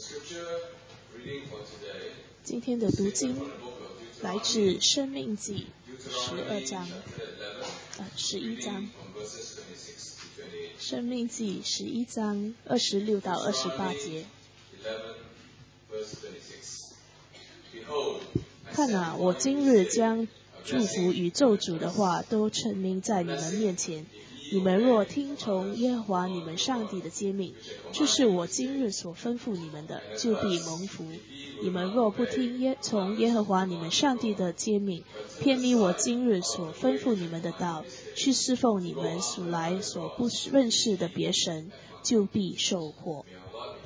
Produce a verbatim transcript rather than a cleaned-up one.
今天的读经来自《申命记》十二章，呃，十一章，《申命记》十一章二十六到二十八节。看啊，我今日将祝福与咒诅的话都陈明在你们面前。你们若听从耶和华你们上帝的诫命，这是我今日所吩咐你们的，就必蒙福。你们若不听耶从耶和华你们上帝的诫命，偏离我今日所吩咐你们的道，去侍奉你们属来所不认识的别神，就必受祸。